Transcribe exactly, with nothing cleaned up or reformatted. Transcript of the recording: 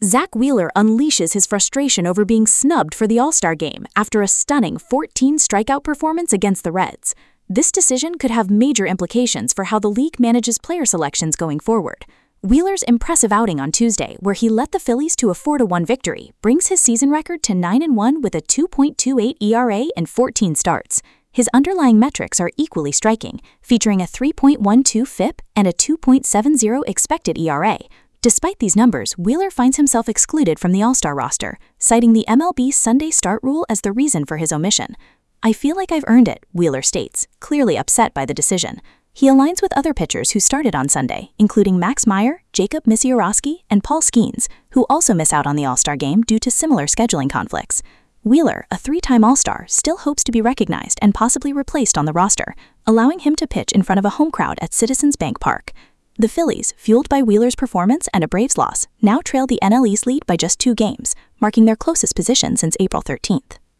Zach Wheeler unleashes his frustration over being snubbed for the All-Star game after a stunning fourteen strikeout performance against the Reds. This decision could have major implications for how the league manages player selections going forward. Wheeler's impressive outing on Tuesday, where he led the Phillies to a four to one victory, brings his season record to nine and one with a two point two eight E R A and fourteen starts. His underlying metrics are equally striking, featuring a three point one two F I P and a two point seven zero expected E R A. Despite these numbers, Wheeler finds himself excluded from the All-Star roster, citing the M L B Sunday start rule as the reason for his omission. "I feel like I've earned it," Wheeler states, clearly upset by the decision. He aligns with other pitchers who started on Sunday, including Max Meyer, Jacob Misiorowski, and Paul Skeens, who also miss out on the All-Star game due to similar scheduling conflicts. Wheeler, a three-time All-Star, still hopes to be recognized and possibly replaced on the roster, allowing him to pitch in front of a home crowd at Citizens Bank Park. The Phillies, fueled by Wheeler's performance and a Braves loss, now trail the N L East lead by just two games, marking their closest position since April thirteenth.